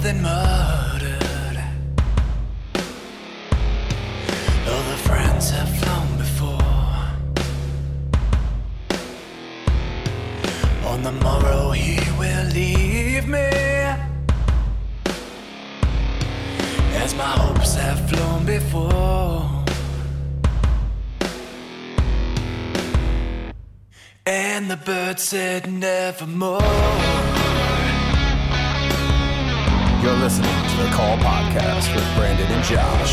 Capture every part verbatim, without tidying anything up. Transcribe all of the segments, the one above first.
than murdered. All the friends have flown before. On the morrow he will leave me, as my hopes have flown before. And the bird said nevermore. You're listening to the Call Podcast with Brandon and Josh.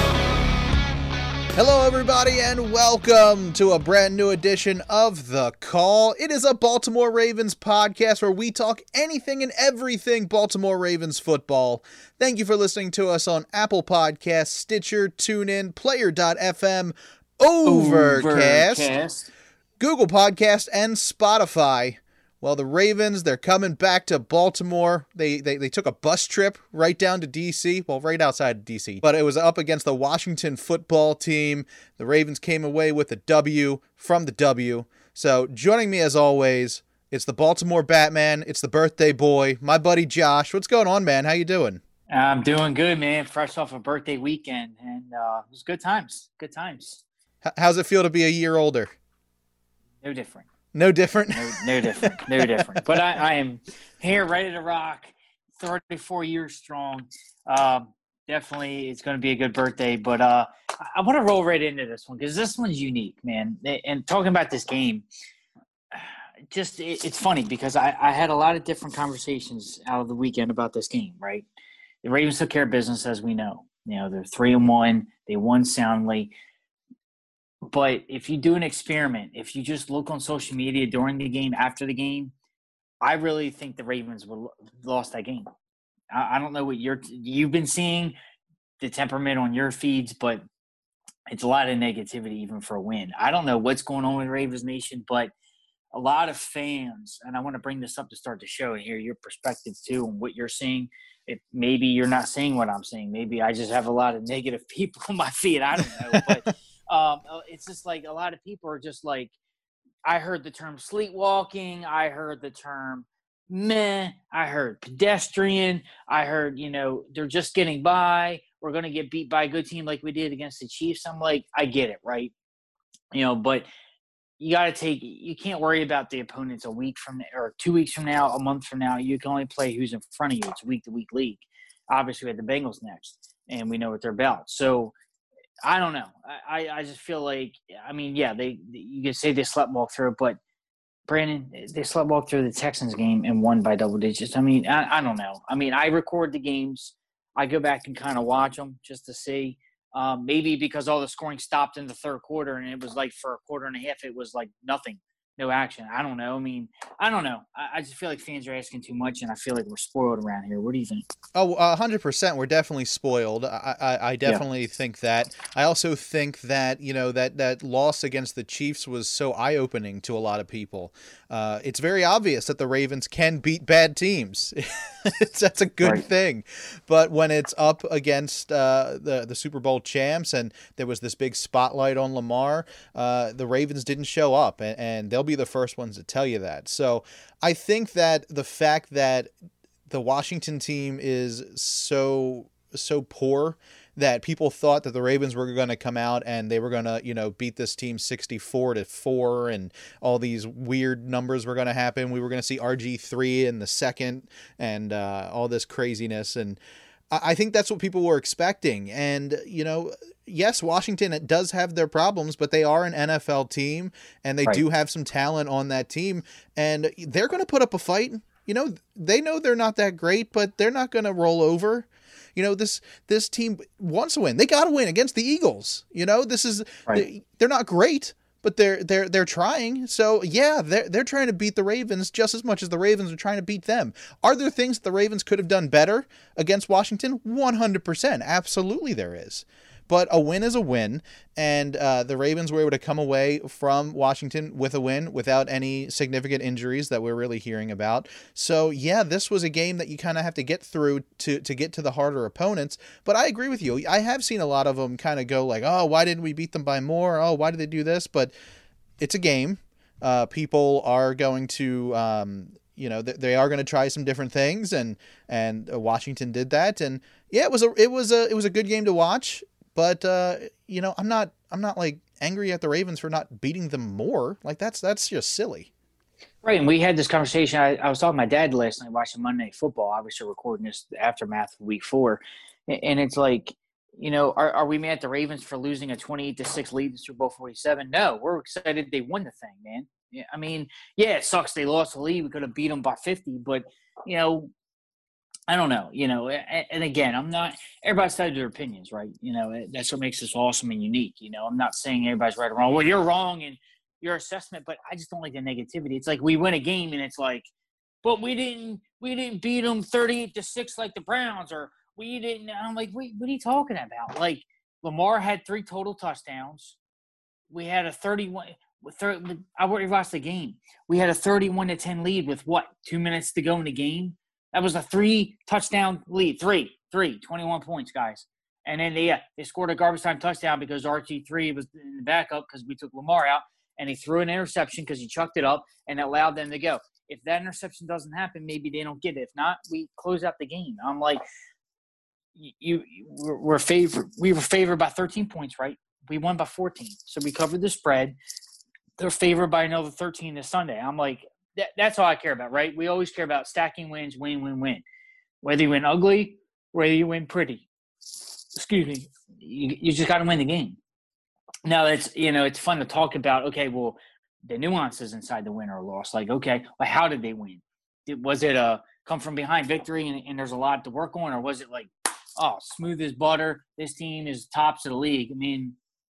Hello, everybody, and welcome to a brand new edition of The Call. It is a Baltimore Ravens podcast where we talk anything and everything Baltimore Ravens football. Thank you for listening to us on Apple Podcasts, Stitcher, TuneIn, Player dot f m, Overcast, Overcast. Google Podcast, and Spotify. Well, the Ravens, they're coming back to Baltimore. They, they they took a bus trip right down to D C, well, right outside of D C, but it was up against the Washington football team. The Ravens came away with a W from the W. So joining me as always, it's the Baltimore Batman. It's the birthday boy, my buddy Josh. What's going on, man? How you doing? I'm doing good, man. Fresh off a birthday weekend, and uh, it was good times. Good times. H- how's it feel to be a year older? No different. No different? No, no different. No different. But I, I am here, ready to rock. thirty-four years strong. Um, definitely, it's going to be a good birthday. But uh, I, I want to roll right into this one because this one's unique, man. And talking about this game, just it, it's funny because I, I had a lot of different conversations out of the weekend about this game, right? The Ravens took care of business, as we know. You know, they're three and one. They won soundly. But if you do an experiment, if you just look on social media during the game, after the game, I really think the Ravens would lost that game. I, I don't know what you're you've been seeing, the temperament on your feeds, but it's a lot of negativity even for a win. I don't know what's going on with Ravens Nation, but a lot of fans, and I want to bring this up to start the show and hear your perspective too on what you're seeing. If maybe you're not seeing what I'm seeing. Maybe I just have a lot of negative people on my feed. I don't know, but. Um, it's just like a lot of people are just like, I heard the term sleepwalking. I heard the term meh. I heard pedestrian. I heard, you know, they're just getting by. We're going to get beat by a good team like we did against the Chiefs. I'm like, I get it, right? You know, but you got to take – you can't worry about the opponents a week from – or two weeks from now, a month from now. You can only play who's in front of you. It's a week-to-week league. Obviously, we had the Bengals next, and we know what they're about. So – I don't know. I, I just feel like, I mean, yeah, they you could say they sleptwalk through it, but Brandon, they sleptwalk through the Texans game and won by double digits. I mean, I, I don't know. I mean, I record the games. I go back and kind of watch them just to see. Um, maybe because all the scoring stopped in the third quarter and it was like for a quarter and a half, it was like nothing. No action. I don't know. I mean, I don't know. I, I just feel like fans are asking too much, and I feel like we're spoiled around here. What do you think? Oh, one hundred percent. We're definitely spoiled. I, I, I definitely yeah. think that. I also think that, you know, that, that loss against the Chiefs was so eye-opening to a lot of people. Uh, it's very obvious that the Ravens can beat bad teams. it's, that's a good right. thing. But when it's up against uh, the, the Super Bowl champs and there was this big spotlight on Lamar, uh, the Ravens didn't show up, and, and they'll be the first ones to tell you that. So I think that the fact that the Washington team is so so poor that people thought that the Ravens were going to come out and they were going to, you know, beat this team sixty-four to four and all these weird numbers were going to happen. We were going to see R G three in the second and uh, all this craziness. And I think that's what people were expecting. And, you know, yes, Washington does have their problems, but they are an N F L team and they right. do have some talent on that team, and they're going to put up a fight. You know, they know they're not that great, but they're not going to roll over. You know, this this team wants to win. They got to win against the Eagles. You know, this is right. they're not great, but they're they're they're trying. So yeah, they're they're trying to beat the Ravens just as much as the Ravens are trying to beat them. Are there things that the Ravens could have done better against Washington? one hundred percent, absolutely there is. But a win is a win, and uh, the Ravens were able to come away from Washington with a win without any significant injuries that we're really hearing about. So, yeah, this was a game that you kind of have to get through to, to get to the harder opponents. But I agree with you. I have seen a lot of them kind of go like, oh, why didn't we beat them by more? Oh, why did they do this? But it's a game. Uh, people are going to um, you know, th- they are going to try some different things, and and uh, Washington did that, and yeah, it was a it was a it was a good game to watch. But uh, you know, I'm not I'm not like angry at the Ravens for not beating them more. Like that's that's just silly. Right, and we had this conversation. I, I was talking to my dad last night watching Monday Night Football. Obviously, recording this aftermath of Week Four, and it's like, you know, are, are we mad at the Ravens for losing a twenty-eight to six lead in Super Bowl forty-seven? No, we're excited they won the thing, man. Yeah, I mean, yeah, it sucks they lost the lead. We could have beat them by fifty, but you know, I don't know. You know, and, and again, I'm not. Everybody's got their opinions, right? You know, that's what makes this awesome and unique. You know, I'm not saying everybody's right or wrong. Well, you're wrong and your assessment, but I just don't like the negativity. It's like we win a game and it's like, but we didn't we didn't beat them thirty-eight to six like the Browns, or we didn't. I'm like, wait, what are you talking about? Like Lamar had three total touchdowns. We had a thirty-one. thirty, I watched the game. We had a thirty-one to ten lead with what, two minutes to go in the game. That was a three touchdown lead. Three, three, twenty-one points, guys. And then they, yeah, they scored a garbage time touchdown because R G three was in the backup because we took Lamar out. And he threw an interception because he chucked it up and allowed them to go. If that interception doesn't happen, maybe they don't get it. If not, we close out the game. I'm like, you, you we're favored. We were favored by thirteen points, right? We won by fourteen, so we covered the spread. They're favored by another thirteen this Sunday. I'm like, that, that's all I care about, right? We always care about stacking wins, win, win, win. Whether you win ugly, whether you win pretty. Excuse me. You, you just got to win the game. Now, it's, you know, it's fun to talk about, okay, well, the nuances inside the win or loss. Like, okay, well, how did they win? Did, was it a come-from-behind victory and, and there's a lot to work on? Or was it like, oh, smooth as butter, this team is tops of the league? I mean,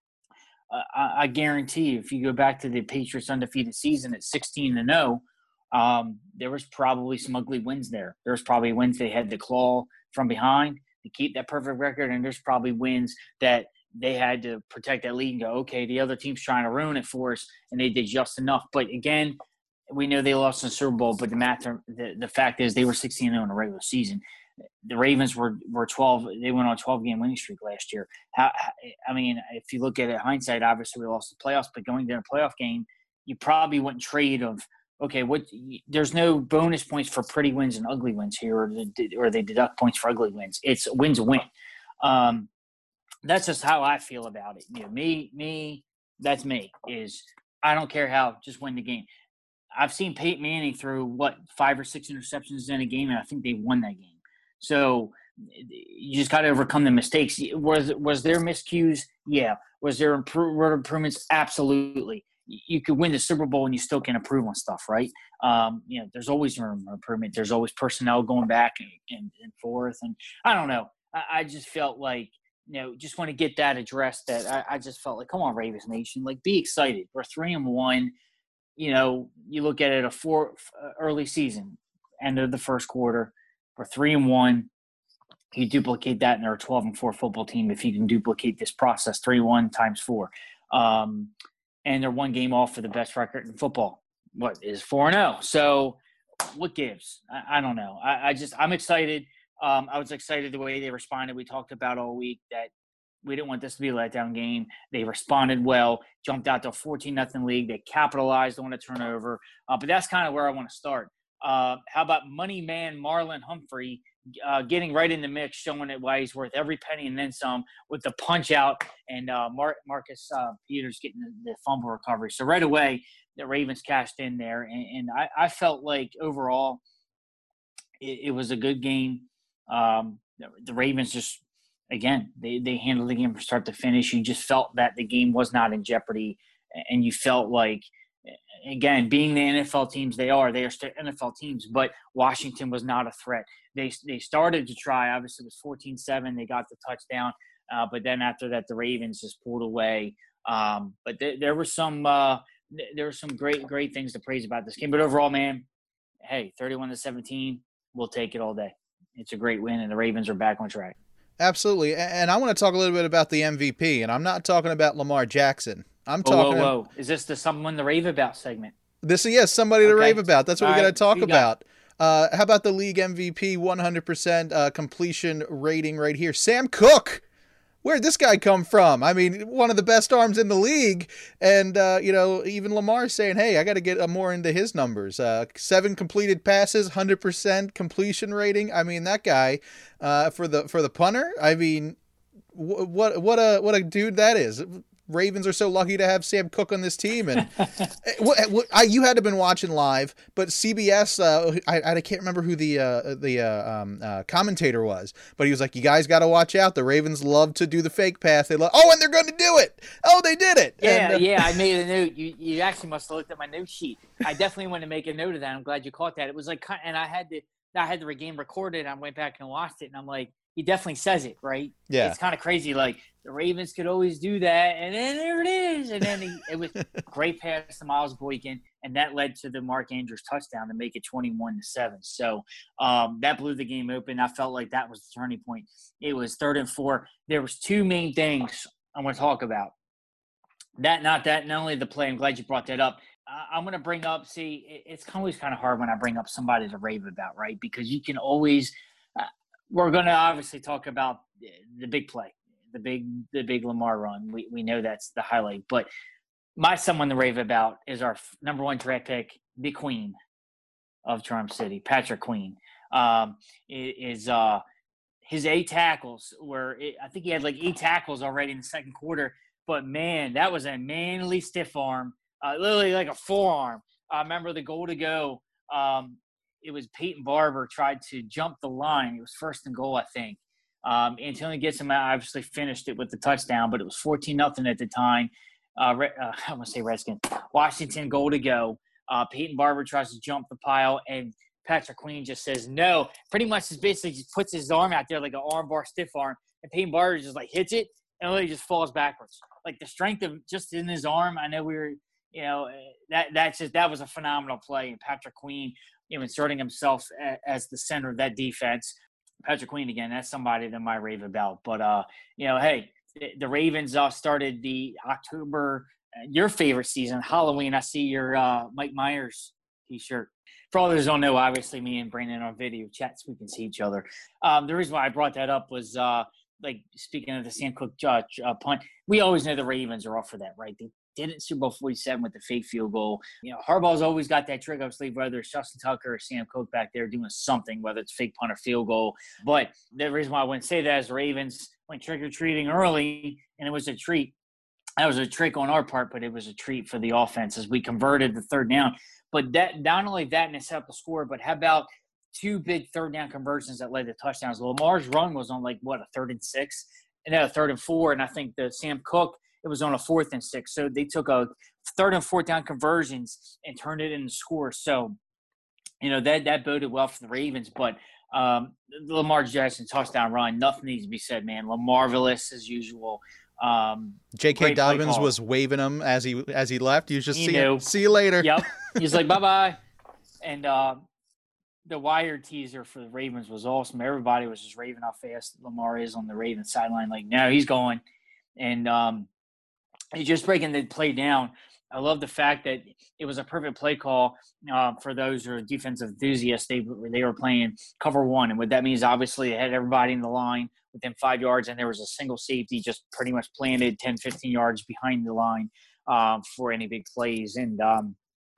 uh, I, I guarantee you, if you go back to the Patriots' undefeated season at sixteen and oh, um, there was probably some ugly wins there. There was probably wins they had to claw from behind to keep that perfect record, and there's probably wins that – they had to protect that lead and go, okay, the other team's trying to ruin it for us, and they did just enough. But again, we know they lost in the Super Bowl, but the matter, the, the fact is they were sixteen and oh in the regular season. The Ravens were were twelve. They went on a twelve-game winning streak last year. How, I mean, if you look at it hindsight, obviously we lost the playoffs, but going to a playoff game, you probably wouldn't trade of, okay, what? There's no bonus points for pretty wins and ugly wins here, or, or they deduct points for ugly wins. It's a win's a win. Um, That's just how I feel about it. You know, me, me, that's me. Is I don't care how, just win the game. I've seen Peyton Manning throw, what, five or six interceptions in a game, and I think they won that game. So you just got to overcome the mistakes. Was was there miscues? Yeah. Was there improve, improvements? Absolutely. You could win the Super Bowl and you still can improve on stuff, right? Um, you know, there's always room for improvement. There's always personnel going back and, and, and forth. And I don't know. I, I just felt like, you know, just want to get that addressed. That I, I just felt like, come on, Ravens Nation, like be excited. We're three and one. You know, you look at it a four early season, end of the first quarter. We're three and one. You duplicate that, and they're a twelve and four football team. If you can duplicate this process, three one times four, um, and they're one game off for the best record in football. What is four and zero? So, what gives? I, I don't know. I, I just I'm excited. Um, I was excited the way they responded. We talked about all week that we didn't want this to be a letdown game. They responded well, jumped out to a fourteen nothing lead. They capitalized on a turnover. Uh, but that's kind of where I want to start. Uh, how about money man Marlon Humphrey uh, getting right in the mix, showing it why he's worth every penny and then some with the punch out, and uh, Mar- Marcus uh, Peters getting the, the fumble recovery. So right away, the Ravens cashed in there. And, and I, I felt like overall it, it was a good game. Um, the, the Ravens just, again, they, they handled the game from start to finish. You just felt that the game was not in jeopardy. And you felt like, again, being the N F L teams they are, they are still N F L teams, but Washington was not a threat. They they started to try. Obviously, it was fourteen seven. They got the touchdown. Uh, but then after that, the Ravens just pulled away. Um, but th- there were some uh, th- there were some great, great things to praise about this game. But overall, man, hey, thirty-one to seventeen, we'll take it all day. It's a great win, and the Ravens are back on track. Absolutely. And I want to talk a little bit about the M V P, and I'm not talking about Lamar Jackson. I'm talking. Whoa, whoa, whoa. Is this the someone to rave about segment? This is, yes, somebody to okay. rave about. That's what All we got to right, talk about. Uh, how about the league M V P, one hundred percent uh, completion rating right here? Sam Cook. where'd this guy come from? I mean, one of the best arms in the league. And, uh, you know, even Lamar's saying, hey, I got to get uh, more into his numbers. Uh, seven completed passes, one hundred percent completion rating. I mean, that guy, uh, for the for the punter, I mean, wh- what what a what a dude that is. Ravens are so lucky to have Sam Cook on this team, and what, what, I, you had to have been watching live, but C B S, uh, I, I can't remember who the uh, the uh, um, uh, commentator was, but he was like, "You guys got to watch out. The Ravens love to do the fake pass. They love, oh, and they're going to do it. Oh, they did it." Yeah, and, uh, yeah. I made a note. You you actually must have looked at my note sheet. I definitely want to make a note of that. I'm glad you caught that. It was like, and I had to, I had the game recorded. I went back and watched it, and I'm like, he definitely says it, right? Yeah. It's kind of crazy. Like, the Ravens could always do that, and then there it is. And then he, it was great pass to Miles Boykin, and that led to the Mark Andrews touchdown to make it twenty-one to seven. So um, that blew the game open. I felt like that was the turning point. It was third and four. There was two main things I want to talk about. That, not that, not only the play. I'm glad you brought that up. Uh, I'm going to bring up. See, it, it's always kind of hard when I bring up somebody to rave about, right? Because you can always. Uh, We're going to obviously talk about the big play, the big the big Lamar run. We we know that's the highlight. But my someone to rave about is our number one draft pick, the Queen of Charm City, Patrick Queen. Um, is uh, his eight tackles were it, I think he had like eight tackles already in the second quarter. But man, that was a manly stiff arm, uh, literally like a forearm. I remember the goal to go. Um, It was Peyton Barber tried to jump the line. It was first and goal, I think. Um, Antonio Gibson obviously finished it with the touchdown, but it was fourteen nothing at the time. Uh, uh, I want to say Redskins. Washington goal to go. Uh, Peyton Barber tries to jump the pile, and Patrick Queen just says no. Pretty much just basically just puts his arm out there like an arm bar stiff arm, and Peyton Barber just like hits it, and literally just falls backwards. Like the strength of just in his arm. I know we were, you know, that that's just that was a phenomenal play, and Patrick Queen, you know, inserting himself as the center of that defense. Patrick Queen, again, that's somebody that I rave about. But, uh, you know, hey, the Ravens uh, started the October, uh, your favorite season, Halloween. I see your uh, Mike Myers T-shirt. For all those who don't know, obviously me and Brandon on video chat so we can see each other. Um, the reason why I brought that up was, uh, like, speaking of the Sam Cook uh, uh, punt, we always know the Ravens are off for that, right? They did it in Super Bowl forty-seven with the fake field goal. You know, Harbaugh's always got that trick up his sleeve, whether it's Justin Tucker or Sam Cook back there doing something, whether it's fake punt or field goal. But the reason why I wouldn't say that is the Ravens went trick-or-treating early, and it was a treat. That was a trick on our part, but it was a treat for the offense as we converted the third down. But that not only that and it set up the score, but how about two big third down conversions that led to touchdowns? Lamar's run was on, like, what, a third and six? And then a third and four, and I think the Sam Cook – it was on a fourth and six. So they took a third and fourth down conversions and turned it into scores. So, you know, that that boded well for the Ravens. But um, the Lamar Jackson touchdown run, nothing needs to be said, man. Lamarvelous as usual. Um, J K. Dobbins was waving him as he as he left. He was just, he see, knew. see you later. Yep. He's like, bye-bye. And uh, the wire teaser for the Ravens was awesome. Everybody was just raving how fast Lamar is on the Ravens sideline. Like, no, he's going. And um, – He's just breaking the play down. I love the fact that it was a perfect play call uh, for those who are defensive enthusiasts. They they were playing cover one, and what that means, obviously, they had everybody in the line within five yards, and there was a single safety just pretty much planted ten, fifteen yards behind the line um, for any big plays. And um,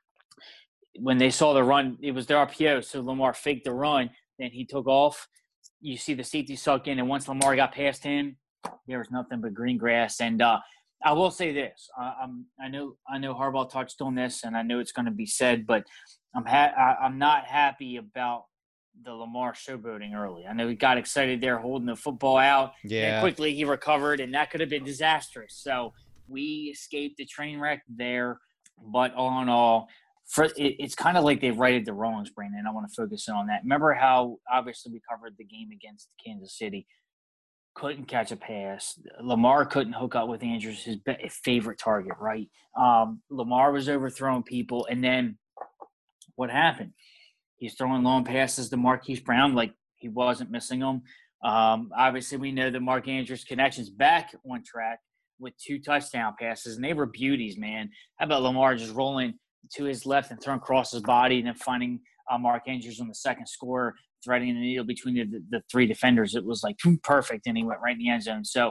when they saw the run, it was their R P O, so Lamar faked the run, then he took off. You see the safety suck in, and once Lamar got past him, there was nothing but green grass. And uh, I will say this: uh, I'm, I know, I know Harbaugh touched on this, and I know it's going to be said, but I'm, ha- I, I'm not happy about the Lamar showboating early. I know he got excited there, holding the football out, Yeah. and quickly he recovered, and that could have been disastrous. So we escaped the train wreck there, but all in all, for it, it's kind of like they've righted the wrongs, Brandon. I want to focus in on that. Remember how obviously we covered the game against Kansas City. Couldn't catch a pass. Lamar couldn't hook up with Andrews, his favorite target, right? Um, Lamar was overthrowing people. And then what happened? He's throwing long passes to Marquise Brown like he wasn't missing them. Um, obviously, we know that Mark Andrews' connection's back on track with two touchdown passes, and they were beauties, man. How about Lamar just rolling to his left and throwing across his body and then finding uh, Mark Andrews on the second score, threading the needle between the, the three defenders. It was like perfect, and he went right in the end zone. So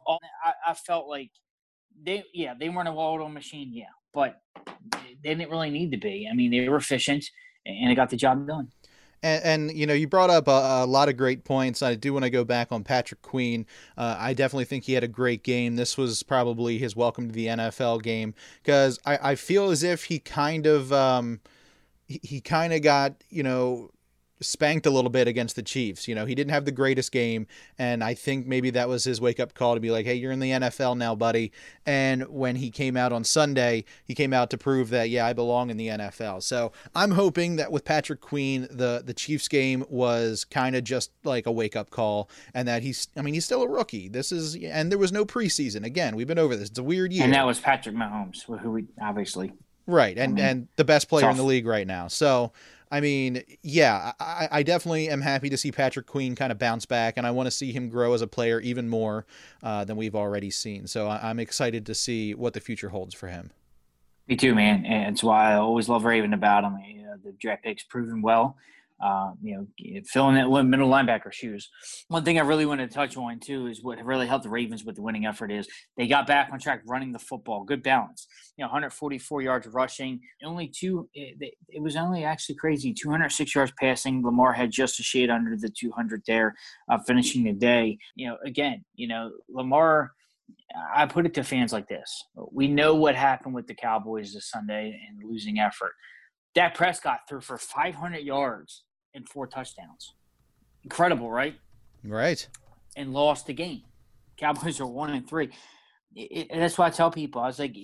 I, I felt like they, yeah, they weren't a well-oiled machine, yeah, but they didn't really need to be. I mean, they were efficient, and it got the job done. And, and, you know, you brought up a, a lot of great points. I do want to go back on Patrick Queen. Uh, I definitely think he had a great game. This was probably his welcome to the N F L game, because I, I feel as if he kind of um, he, he kind of got, you know, spanked a little bit against the Chiefs. You know, he didn't have the greatest game, and I think maybe that was his wake-up call to be like, hey, you're in the N F L now, buddy. And when he came out on Sunday, he came out to prove that, yeah, I belong in the N F L. So I'm hoping that with Patrick Queen, the, the Chiefs game was kind of just like a wake-up call, and that he's, I mean, he's still a rookie. This is, and there was no preseason. Again, we've been over this. It's a weird year. And that was Patrick Mahomes, who we obviously. Right, and, I mean, and the best player tough. in the league right now. So, I mean, yeah, I, I definitely am happy to see Patrick Queen kind of bounce back, and I want to see him grow as a player even more uh, than we've already seen. So I, I'm excited to see what the future holds for him. Me too, man. And it's why I always love raving about him. You know, the draft pick's proven well. Uh, you know, filling that middle linebacker shoes. One thing I really wanted to touch on, too, is what really helped the Ravens with the winning effort is they got back on track running the football. Good balance. You know, one hundred forty-four yards rushing. Only two – it, it was only actually crazy. two hundred six yards passing. Lamar had just a shade under the two hundred there, uh, finishing the day. You know, again, you know, Lamar – I put it to fans like this. We know what happened with the Cowboys this Sunday and losing effort. Dak Prescott threw for five hundred yards and four touchdowns. Incredible, right? Right. And lost the game. Cowboys are one and three. It, it, that's why I tell people, I was like,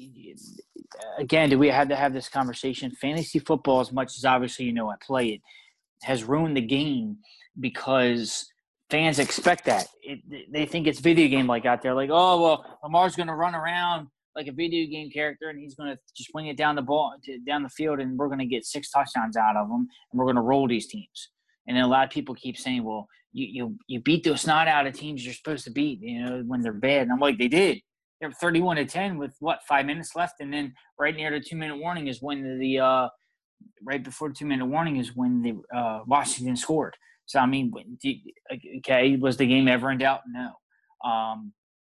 again, do we have to have this conversation? Fantasy football, as much as obviously you know I play it, has ruined the game because fans expect that. It, they think it's video game like out there. Like, oh, well, Lamar's going to run around like a video game character, and he's going to just swing it down the ball, down the field, and we're going to get six touchdowns out of them, and we're going to roll these teams. And then a lot of people keep saying, well, you you, you beat the snot out of teams you're supposed to beat, you know, when they're bad. And I'm like, they did. They were thirty-one to ten with, what, five minutes left? And then right near the two-minute warning is when the uh, – right before the two-minute warning is when the uh, Washington scored. So, I mean, okay, was the game ever in doubt? No. Um,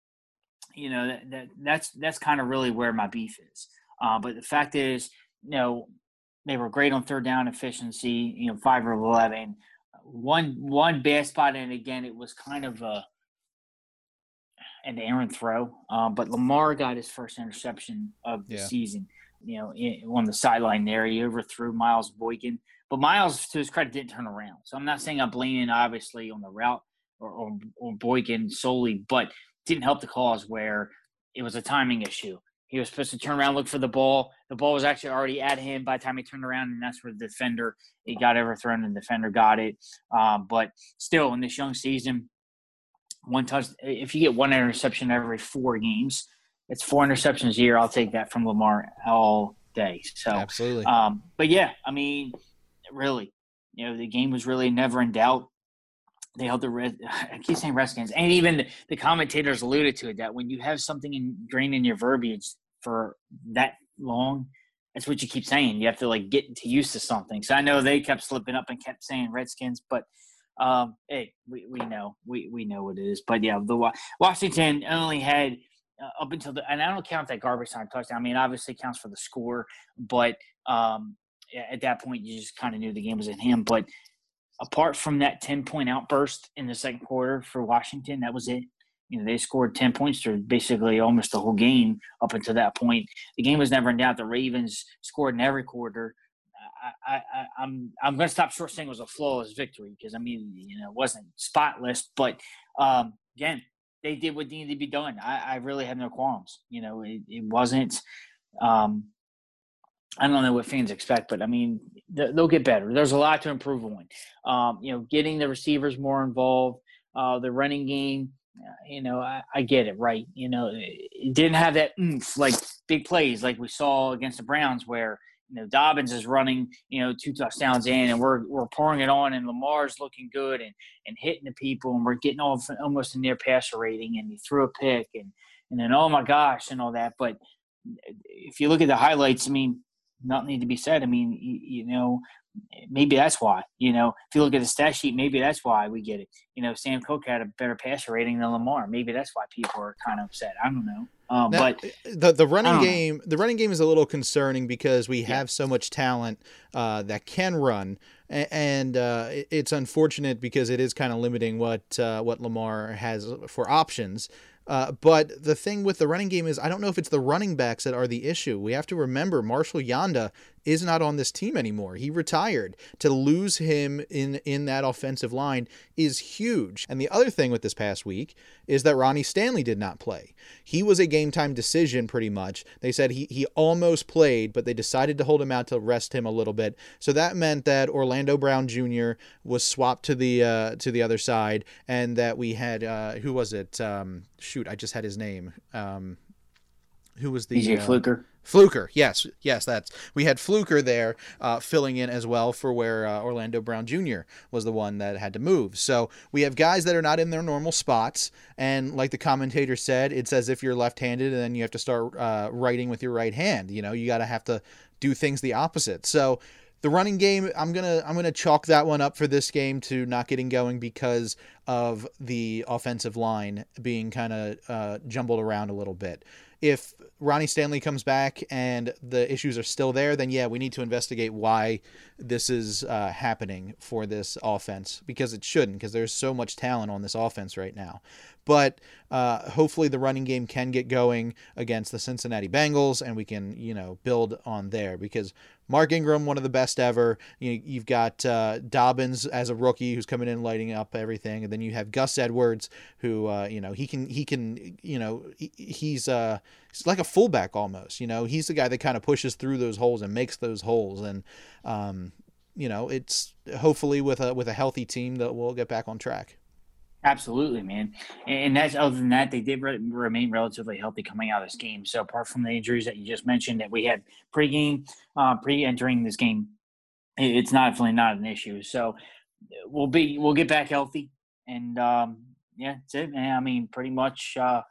You know, that, that that's that's kind of really where my beef is. Uh, but the fact is, you know, they were great on third down efficiency, you know, five or eleven. One one bad spot, and again, it was kind of a an errant throw. Uh, but Lamar got his first interception of the yeah. season, you know, in, on the sideline there. He overthrew Miles Boykin. But Miles, to his credit, didn't turn around. So I'm not saying I'm blaming, obviously, on the route or, or, or Boykin solely, but – didn't help the cause where it was a timing issue. He was supposed to turn around, look for the ball. The ball was actually already at him by the time he turned around, and that's where the defender, he got overthrown and the defender got it. Um, but still, in this young season, one touch, if you get one interception every four games, it's four interceptions a year. I'll take that from Lamar all day. So, absolutely. Um, but yeah, I mean, really, you know, the game was really never in doubt. They held the red. I keep saying Redskins, and even the, the commentators alluded to it that when you have something ingrained in your verbiage for that long, that's what you keep saying. You have to like get to used to something. So I know they kept slipping up and kept saying Redskins, but um, hey, we, we know we, we know what it is. But yeah, the Washington only had uh, up until the, and I don't count that garbage time touchdown. I mean, obviously it counts for the score, but um, at that point you just kind of knew the game was in him. But apart from that ten-point outburst in the second quarter for Washington, that was it. You know, they scored ten points through basically almost the whole game up until that point. The game was never in doubt. The Ravens scored in every quarter. I, I, I'm I'm going to stop short saying it was a flawless victory because, I mean, you know, it wasn't spotless. But, um, again, they did what needed to be done. I, I really have no qualms. You know, it, it wasn't um, – I don't know what fans expect, but I mean, they'll get better. There's a lot to improve on. Um, you know, getting the receivers more involved, uh, the running game. You know, I, I get it, right? You know, it didn't have that oomph, like big plays like we saw against the Browns, where you know Dobbins is running, you know, two touchdowns in, and we're we're pouring it on, and Lamar's looking good and and hitting the people, and we're getting all almost a near passer rating, and he threw a pick, and and then oh my gosh, and all that. But if you look at the highlights, I mean. Nothing need to be said. I mean, you, you know, maybe that's why. You know, if you look at the stat sheet, maybe that's why we get it. You know, Sam Cook had a better passer rating than Lamar. Maybe that's why people are kind of upset. I don't know. Um, now, but the the running know. game the running game is a little concerning because we have Yeah. so much talent uh, that can run, and uh, it's unfortunate because it is kind of limiting what uh, what Lamar has for options. Uh, but the thing with the running game is I don't know if it's the running backs that are the issue. We have to remember Marshall Yanda is not on this team anymore. He retired. To lose him in, in that offensive line is huge. And the other thing with this past week is that Ronnie Stanley did not play. He was a game time decision pretty much. They said he, he almost played, but they decided to hold him out to rest him a little bit. So that meant that Orlando Brown Junior was swapped to the uh, to the other side, and that we had, uh, who was it? Um, shoot, I just had his name. Um, who was the P J uh, Fluker? Fluker, yes, yes, that's we had Fluker there uh, filling in as well for where uh, Orlando Brown Junior was the one that had to move. So we have guys that are not in their normal spots, and like the commentator said, it's as if you're left-handed and then you have to start uh, writing with your right hand. You know, you got to have to do things the opposite. So the running game, I'm gonna I'm gonna chalk that one up for this game to not getting going because of the offensive line being kind of uh, jumbled around a little bit. If Ronnie Stanley comes back and the issues are still there, then yeah, we need to investigate why this is uh, happening for this offense, because it shouldn't, because there's so much talent on this offense right now. But uh, hopefully the running game can get going against the Cincinnati Bengals, and we can, you know, build on there, because Mark Ingram, one of the best ever. You, you've got uh, Dobbins as a rookie who's coming in lighting up everything, and then you have Gus Edwards, who uh, you know he can he can you know he, he's uh he's like a fullback almost. You know, he's the guy that kind of pushes through those holes and makes those holes, and um, you know it's hopefully with a with a healthy team that we'll get back on track. Absolutely, man. And that's other than that, they did re- remain relatively healthy coming out of this game. So apart from the injuries that you just mentioned that we had pregame, uh, pre-entering this game, it's not definitely not an issue. So we'll be we'll get back healthy, and um, yeah, that's it, man. I mean, pretty much, uh,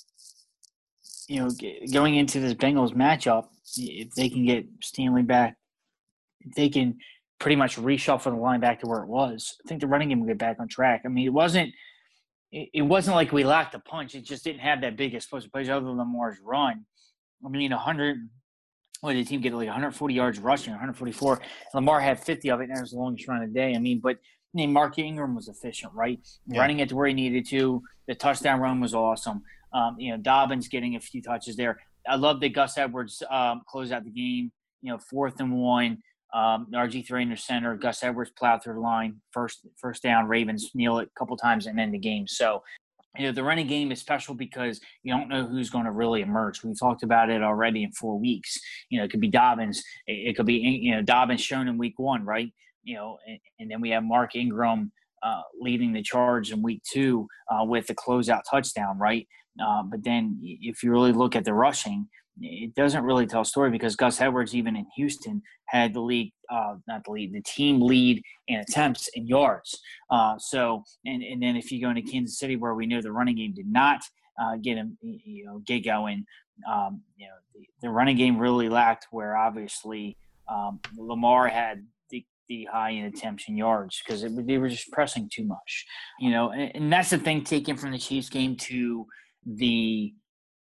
you know, g- going into this Bengals matchup, if they can get Stanley back, if they can pretty much reshuffle the line back to where it was, I think the running game will get back on track. I mean, it wasn't it, it wasn't like we lacked a punch. It just didn't have that big explosive plays other than Lamar's run. I mean, one hundred what did the team get, like one hundred forty yards rushing, one hundred forty-four. Lamar had fifty of it, and that was the longest run of the day. I mean, but I mean, Mark Ingram was efficient, right? Yeah. Running it to where he needed to. The touchdown run was awesome. Um, you know, Dobbins getting a few touches there. I love that Gus Edwards um, closed out the game. You know, fourth and one. Um, R G three in the center. Gus Edwards plowed through the line. First, first down. Ravens kneel it a couple times and end the game. So, you know, the running game is special because you don't know who's going to really emerge. We talked about it already in four weeks. You know, it could be Dobbins. It, it could be, you know, Dobbins shown in week one, right? You know, and, and then we have Mark Ingram uh, leading the charge in week two uh, with the closeout touchdown, right? Uh, but then if you really look at the rushing, it doesn't really tell a story because Gus Edwards, even in Houston, had the league, uh, not the lead, the team lead in attempts and yards. Uh, so, and, and then if you go into Kansas City, where we know the running game did not uh, get him, you know, get going, um, you know, the, the running game really lacked. Where obviously um, Lamar had the, the high in attempts and yards because they were just pressing too much, you know. And, and that's the thing taken from the Chiefs game to the.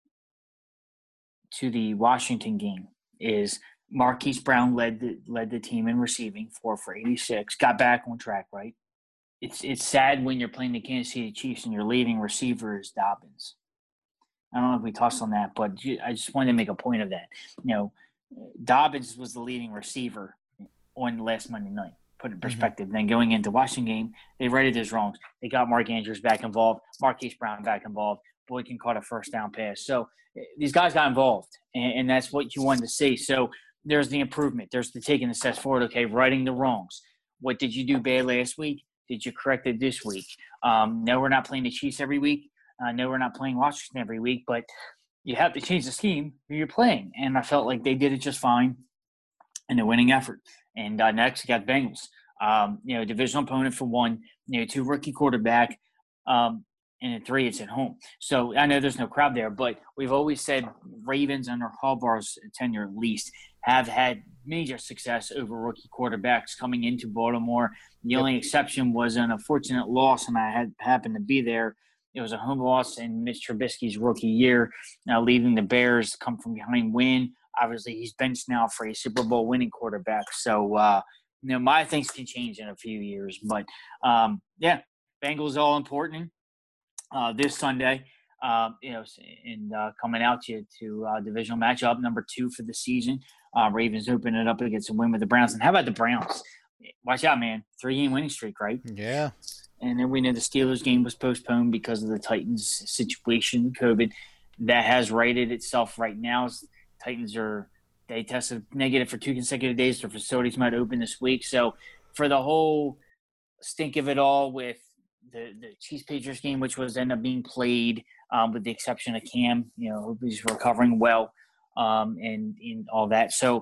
to the Washington game is Marquise Brown led the, led the team in receiving, four for eighty-six, got back on track, right? It's it's sad when you're playing the Kansas City Chiefs and your leading receiver is Dobbins. I don't know if we touched on that, but I just wanted to make a point of that. You know, Dobbins was the leading receiver on last Monday night, put it in perspective. Mm-hmm. Then going into Washington game, they righted his wrongs. They got Mark Andrews back involved, Marquise Brown back involved. Boykin caught a first down pass. So these guys got involved, and, and that's what you wanted to see. So there's the improvement. There's the taking the steps forward. Okay, righting the wrongs. What did you do bad last week? Did you correct it this week? Um, no, we're not playing the Chiefs every week. Uh, no, we're not playing Washington every week, but you have to change the scheme who you're playing. And I felt like they did it just fine in a winning effort. And uh, next, you got Bengals. Um, you know, divisional opponent for one. You know, two rookie quarterback. Um, and in three it's at home. So I know there's no crowd there, but we've always said Ravens under Harbaugh's tenure at least have had major success over rookie quarterbacks coming into Baltimore. The only exception was an unfortunate loss, and I had happened to be there. It was a home loss in Mitch Trubisky's rookie year, now leading the Bears come from behind win. Obviously, he's benched now for a Super Bowl winning quarterback. So, uh, you know, my things can change in a few years. But, um, yeah, Bengals all important uh, this Sunday. Uh, you know, and uh, coming out to to uh, divisional matchup number two for the season. Uh, Ravens open it up against a win with the Browns. And how about the Browns? Watch out, man. Three-game winning streak, right? Yeah. And then we know the Steelers game was postponed because of the Titans situation, COVID. That has righted itself right now. Titans are – they tested negative for two consecutive days. Their facilities might open this week. So for the whole stink of it all with the, the Chiefs-Patriots game, which was end up being played um, with the exception of Cam, you know, he's recovering well um, and, and all that. So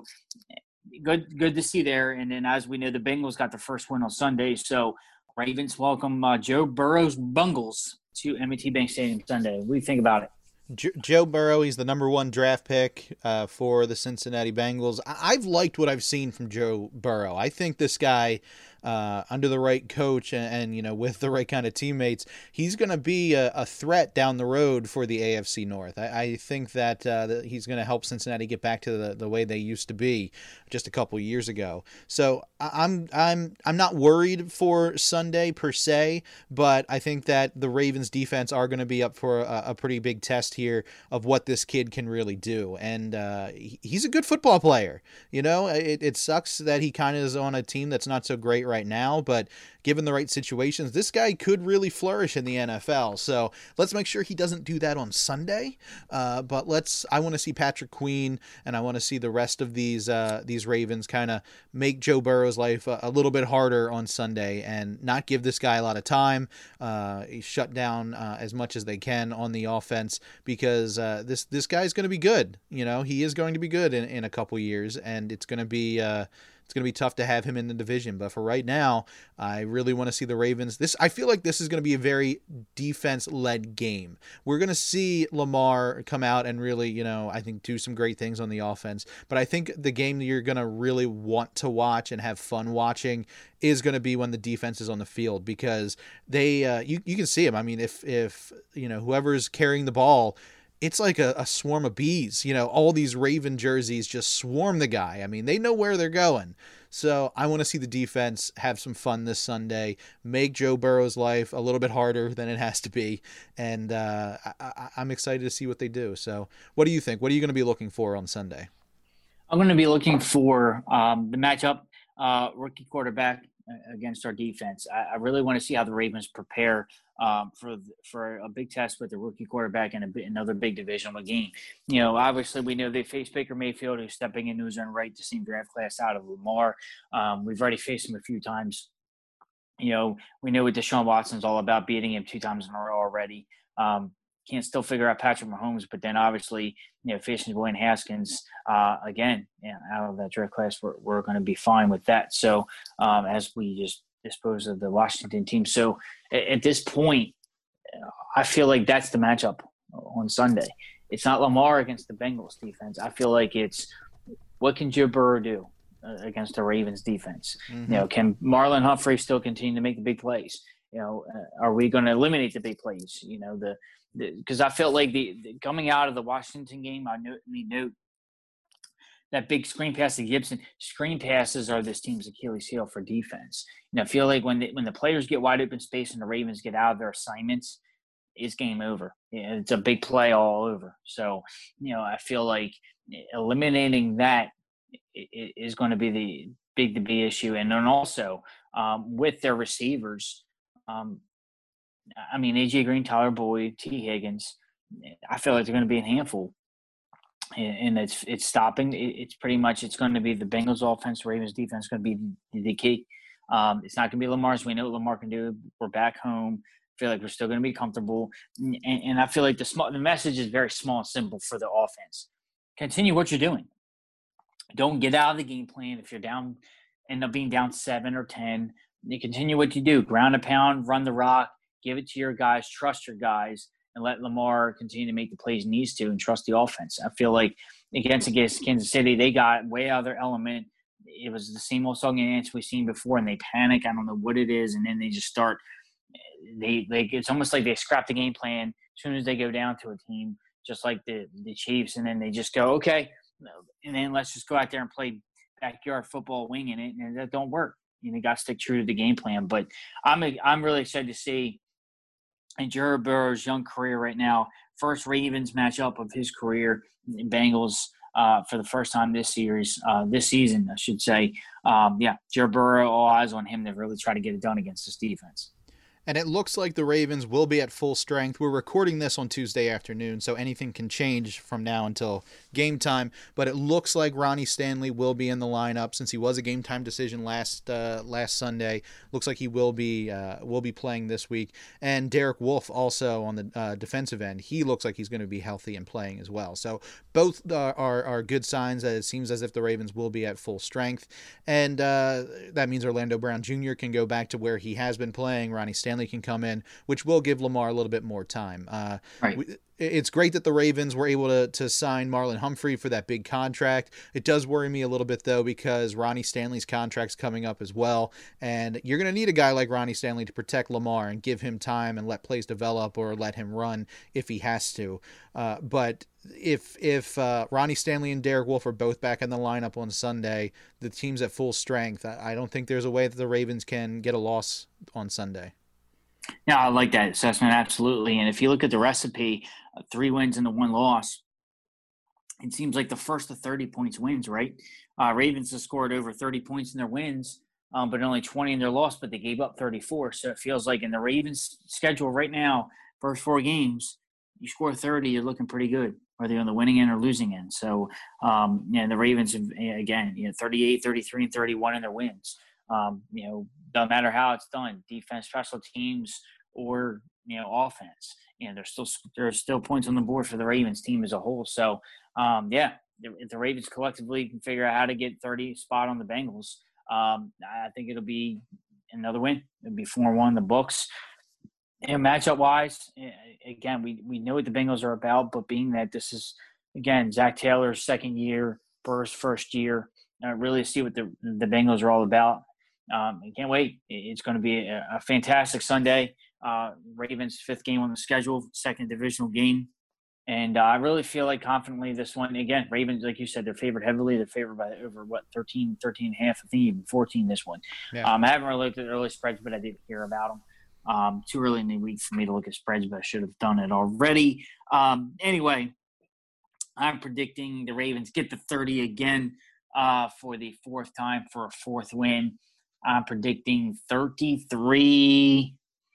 good good to see there. And then as we know, the Bengals got the first win on Sunday. So Ravens welcome uh, Joe Burrow's Bungles to M and T Bank Stadium Sunday. What do you think about it? Jo- Joe Burrow, he's the number one draft pick uh, for the Cincinnati Bengals. I- I've liked what I've seen from Joe Burrow. I think this guy, uh, under the right coach and, and, you know, with the right kind of teammates, he's going to be a, a threat down the road for the A F C North. I, I think that, uh, that he's going to help Cincinnati get back to the, the way they used to be just a couple years ago. So I- I'm I'm I'm not worried for Sunday per se, but I think that the Ravens defense are going to be up for a, a pretty big test here of what this kid can really do. And uh, he's a good football player. You know, it, it sucks that he kind of is on a team that's not so great right now, but given the right situations, this guy could really flourish in the N F L. So let's make sure he doesn't do that on Sunday. Uh, but let's, I want to see Patrick Queen and I want to see the rest of these, uh, these Ravens kind of make Joe Burrow's life a, a little bit harder on Sunday and not give this guy a lot of time. Uh, shut down uh, as much as they can on the offense because uh, this, this guy's going to be good. You know, he is going to be good in, in a couple years, and it's going to be, uh, it's going to be tough to have him in the division. But for right now, I really want to see the Ravens. This I feel like this is going to be a very defense-led game. We're going to see Lamar come out and really, you know, I think do some great things on the offense. But I think the game that you're going to really want to watch and have fun watching is going to be when the defense is on the field, because they uh, you you can see them. I mean, if if you know whoever's carrying the ball, it's like a, a swarm of bees. You know, all these Raven jerseys just swarm the guy. I mean, they know where they're going. So I want to see the defense have some fun this Sunday, make Joe Burrow's life a little bit harder than it has to be. And uh, I, I, I'm excited to see what they do. So what do you think? What are you going to be looking for on Sunday? I'm going to be looking for um, the matchup, uh, rookie quarterback against our defense. I, I really want to see how the Ravens prepare um, for for a big test with the rookie quarterback in a, another big divisional game. You know, obviously we know they face Baker Mayfield, who's stepping into his own right, the same draft class out of Lamar. Um, we've already faced him a few times. You know, we know what Deshaun Watson's all about, beating him two times in a row already. Um, can't still figure out Patrick Mahomes, but then obviously, you know, facing Dwayne Haskins, uh, again, yeah, out of that draft class, we're, we're going to be fine with that. So um, as we just dispose of the Washington team. So at, at this point, I feel like that's the matchup on Sunday. It's not Lamar against the Bengals defense. I feel like it's what can Joe Burrow do uh, against the Ravens defense? Mm-hmm. You know, can Marlon Humphrey still continue to make the big plays? You know, uh, are we going to eliminate the big plays? You know, the because I felt like the, the coming out of the Washington game, I knew, I mean, note that big screen pass to Gibson. Screen passes are this team's Achilles heel for defense. You know, I feel like when the, when the players get wide open space and the Ravens get out of their assignments, it's game over. It's a big play all over. So, you know, I feel like eliminating that is going to be the big to be issue. And then also um, with their receivers, um, I mean, A J Green, Tyler Boyd, T. Higgins, I feel like they're going to be a handful. And it's it's stopping. It's pretty much it's going to be the Bengals offense, Ravens defense going to be the key. Um, it's not going to be Lamar's. We know what Lamar can do. We're back home. I feel like we're still going to be comfortable. And, and I feel like the small, the message is very small and simple for the offense. Continue what you're doing. Don't get out of the game plan. If you're down, end up being down seven or ten, you continue what you do. Ground and pound, run the rock. give it to your guys, trust your guys, and let Lamar continue to make the plays he needs to and trust the offense. I feel like against against Kansas City, they got way out of their element. It was the same old song and dance we've seen before, and they panic. I don't know what it is, and then they just start – they they it's almost like they scrap the game plan as soon as they go down to a team, just like the, the Chiefs, and then they just go, okay, and then let's just go out there and play backyard football winging it, and that don't work. You know, you got to stick true to the game plan. But I'm I'm really excited to see in Joe Burrow's young career right now, first Ravens matchup of his career, Bengals uh, for the first time this series, uh, this season, I should say. Um, yeah, Joe Burrow, all eyes on him to really try to get it done against this defense. And it looks like the Ravens will be at full strength. We're recording this on Tuesday afternoon, so anything can change from now until game time. But it looks like Ronnie Stanley will be in the lineup since he was a game time decision last uh, last Sunday. Looks like he will be uh, will be playing this week. And Derek Wolfe also on the uh, defensive end. He looks like he's going to be healthy and playing as well. So both are, are, are good signs that it seems as if the Ravens will be at full strength. And uh, that means Orlando Brown Junior can go back to where he has been playing. Ronnie Stanley can come in, which will give Lamar a little bit more time. Uh, right. we, it's great that the Ravens were able to to sign Marlon Humphrey for that big contract. It does worry me a little bit, though, because Ronnie Stanley's contract's coming up as well, and you're going to need a guy like Ronnie Stanley to protect Lamar and give him time and let plays develop or let him run if he has to. Uh, but if if uh, Ronnie Stanley and Derek Wolfe are both back in the lineup on Sunday, the team's at full strength. I, I don't think there's a way that the Ravens can get a loss on Sunday. Yeah, I like that assessment, absolutely. And if you look at the recipe, uh, three wins and the one loss, it seems like the first to thirty points wins, right? Uh, Ravens have scored over thirty points in their wins, um, but only twenty in their loss, but they gave up thirty-four. So it feels like in the Ravens' schedule right now, first four games, you score thirty, you're looking pretty good, whether you're on the winning end or losing end. So, um, yeah, the Ravens, have, again, you know, thirty-eight, thirty-three, and thirty-one in their wins. Um, you know, doesn't matter how it's done, defense, special teams, or, you know, offense. You know, there's still there's still points on the board for the Ravens team as a whole. So, um, yeah, if the Ravens collectively can figure out how to get thirty spot on the Bengals, um, I think it'll be another win. It'll be four one in the books. And matchup-wise, again, we, we know what the Bengals are about, but being that this is, again, Zach Taylor's second year, Burrow's first year, uh, really see what the the Bengals are all about. Um, I can't wait. It's going to be a, a fantastic Sunday. Uh, Ravens' fifth game on the schedule, second divisional game. And uh, I really feel like confidently this one, again, Ravens, like you said, they're favored heavily. They're favored by over, what, thirteen, thirteen and a half, I think even fourteen this one. Yeah. Um, I haven't really looked at the early spreads, but I did hear about them. Um, too early in the week for me to look at spreads, but I should have done it already. Um, anyway, I'm predicting the Ravens get the thirty again uh, for the fourth time for a fourth win. I'm predicting thirty-three.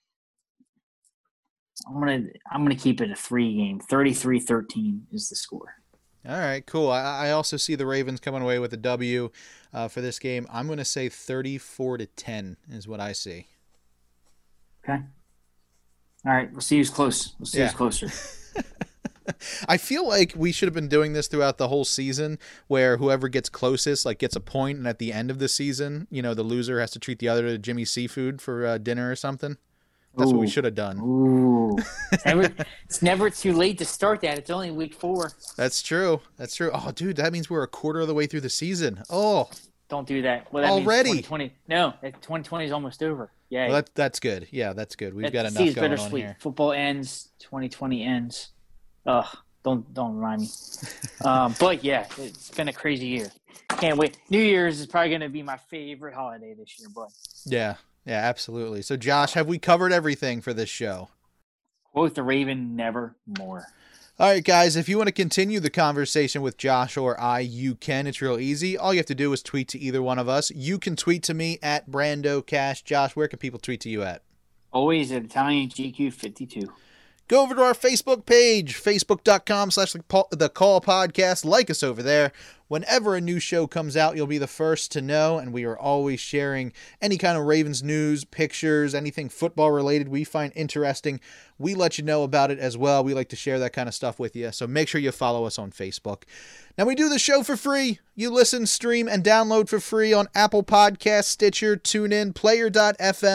I'm gonna I'm gonna keep it a three game. thirty-three thirteen is the score. All right, cool. I, I also see the Ravens coming away with a W uh, for this game. I'm gonna say thirty-four to ten is what I see. Okay. All right, we'll see who's close. We'll see yeah. who's closer. I feel like we should have been doing this throughout the whole season, where whoever gets closest like gets a point, and at the end of the season, you know, the loser has to treat the other to Jimmy Seafood for uh, dinner or something. That's Ooh. what we should have done. Ooh. It's never, it's never too late to start that. It's only week four. That's true. That's true. Oh, dude, that means we're a quarter of the way through the season. Oh. Don't do that. Well, that already? Means twenty twenty. No, twenty twenty is almost over. Yeah. Well, that, that's good. Yeah, that's good. We've that, got enough going on here. Football ends. twenty twenty ends. Ugh. Don't don't remind me. um, but yeah, it's been a crazy year. Can't wait. New Year's is probably going to be my favorite holiday this year, boy. Yeah, yeah, absolutely. So, Josh, have we covered everything for this show? Quote the Raven, never more. All right, guys, if you want to continue the conversation with Josh or I, you can. It's real easy. All you have to do is tweet to either one of us. You can tweet to me at Brando Cash. Josh, where can people tweet to you at? Always at Italian G Q fifty-two. Go over to our Facebook page, facebook.com slash the call podcast. Like us over there. Whenever a new show comes out, you'll be the first to know, and we are always sharing any kind of Ravens news, pictures, anything football related we find interesting. We let you know about it as well. We like to share that kind of stuff with you, so make sure you follow us on Facebook. Now, we do the show for free. You listen, stream, and download for free on Apple Podcasts, Stitcher, TuneIn, Player dot f m,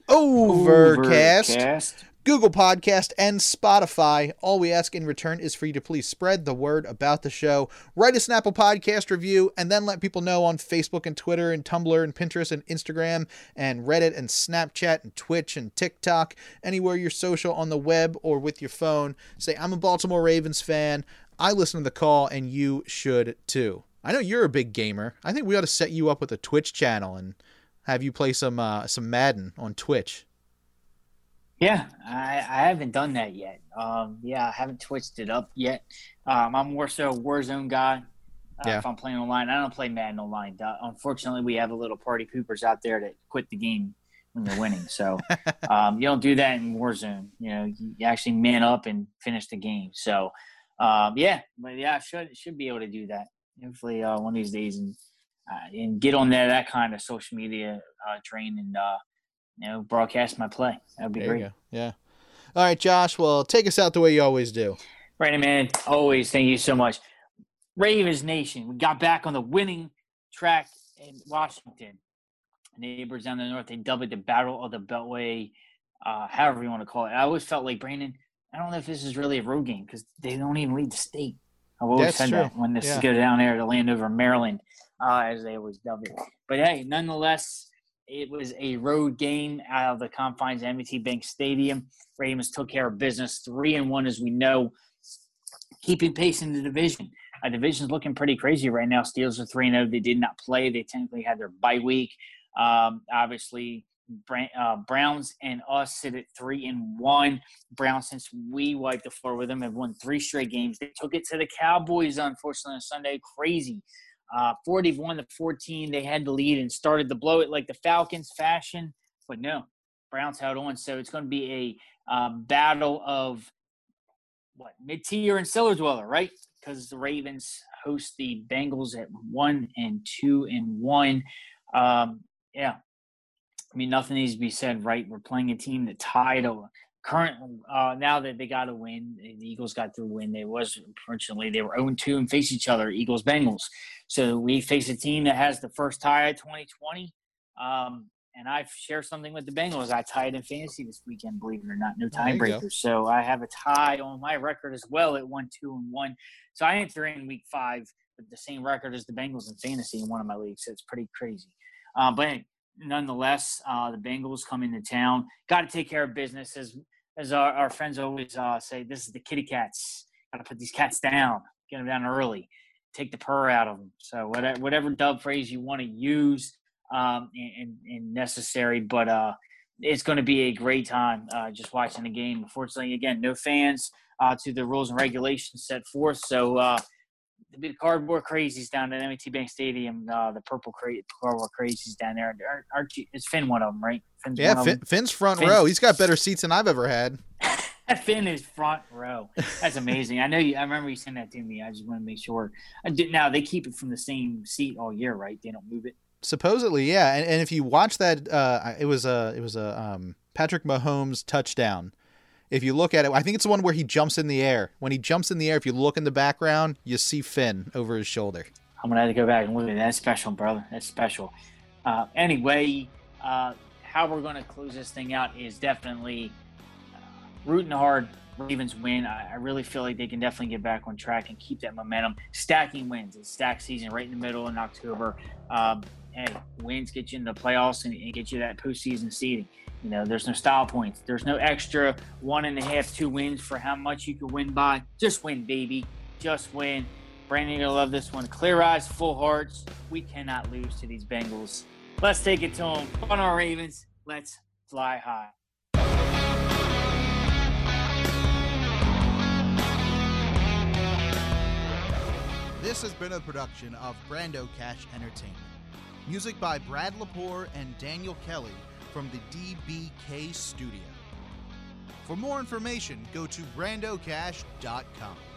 Overcast, Overcast. Google Podcast, and Spotify. All we ask in return is for you to please spread the word about the show. Write us an Apple Podcast review, and then let people know on Facebook and Twitter and Tumblr and Pinterest and Instagram and Reddit and Snapchat and Twitch and TikTok, anywhere you're social on the web or with your phone. Say, I'm a Baltimore Ravens fan. I listen to The Call, and you should too. I know you're a big gamer. I think we ought to set you up with a Twitch channel and have you play some uh, some Madden on Twitch. Yeah, I, I haven't done that yet. Um, yeah, I haven't twitched it up yet. Um, I'm more so a Warzone guy. Uh, Yeah. If I'm playing online, I don't play Madden online. Uh, unfortunately, we have a little party poopers out there that quit the game when they're winning. So um, you don't do that in Warzone. You know, you actually man up and finish the game. So um, yeah, but yeah, I should should be able to do that. Hopefully, uh, one of these days, and uh, and get on there that kind of social media uh, train and. Uh, You know, broadcast my play. That'd be There great. you go. Yeah. All right, Josh. Well, take us out the way you always do. Right, man. Always. Thank you so much. Ravens Nation. We got back on the winning track in Washington. Neighbors down the north, they dubbed it the Battle of the Beltway, uh, however you want to call it. I always felt like, Brandon, I don't know if this is really a road game because they don't even lead the state. I've always That's said true. that when this Yeah. is go down there to Landover, Maryland, uh, as they always dub it. But, hey, nonetheless, it was a road game out of the confines of M and T Bank Stadium. Ravens took care of business, three and one, as we know, keeping pace in the division. Our division's looking pretty crazy right now. Steelers are three and oh. They did not play. They technically had their bye week. Um, obviously, uh, Browns and us sit at three and one. Browns, since we wiped the floor with them, have won three straight games. They took it to the Cowboys, unfortunately, on Sunday. Crazy. Uh, forty-one to fourteen, they had the lead and started to blow it like the Falcons fashion. But no, Browns held on. So it's going to be a um, battle of, what, mid-tier and cellar dweller, right? Because the Ravens host the Bengals at one and two and one. Um, yeah. I mean, nothing needs to be said, right? We're playing a team that tied a current. Uh, now that they got a win, the Eagles got through a win. They was unfortunately they were oh and two and face each other, Eagles Bengals. So we face a team that has the first tie of twenty twenty. Um, and I share something with the Bengals. I tied in fantasy this weekend, believe it or not. No There you go. tiebreakers. So I have a tie on my record as well at one, two, and one. So I enter in week five with the same record as the Bengals in fantasy in one of my leagues. So it's pretty crazy. Um, but hey, nonetheless, uh, the Bengals come into town. Got to take care of business. As as our, our friends always uh, say, this is the kitty cats. Got to put these cats down. Get them down early. Take the purr out of them. So whatever, whatever dub phrase you want to use um, and, and necessary. But uh, it's going to be a great time uh, just watching the game. Unfortunately, again, no fans uh, to the rules and regulations set forth. So uh, the big cardboard crazies down at M and T Bank Stadium, uh, the purple cra- cardboard crazies down there. Aren't, aren't you, it's Finn one of them, right? Finn's Yeah, one of Finn, them. Finn's front Finn- row. He's got better seats than I've ever had. Finn is front row. That's amazing. I know you. I remember you sent that to me. I just want to make sure. I did, now they keep it from the same seat all year, right? They don't move it. Supposedly, yeah. And, and if you watch that, uh, it was a it was a um, Patrick Mahomes touchdown. If you look at it, I think it's the one where he jumps in the air. When he jumps in the air, if you look in the background, you see Finn over his shoulder. I'm gonna have to go back and look at it. That's special, brother. That's special. Uh, anyway, uh, how we're gonna close this thing out is definitely uh, rooting hard. Ravens win. I, I really feel like they can definitely get back on track and keep that momentum. Stacking wins. It's stack season right in the middle in October. Um, hey, wins get you into the playoffs and, and get you that postseason seeding. You know, there's no style points. There's no extra one and a half, two wins for how much you can win by. Just win, baby. Just win. Brandon, you're going to love this one. Clear eyes, full hearts. We cannot lose to these Bengals. Let's take it to them. On our Ravens. Let's fly high. This has been a production of Brando Cash Entertainment. Music by Brad Lepore and Daniel Kelly from the D B K Studio. For more information, go to brando cash dot com.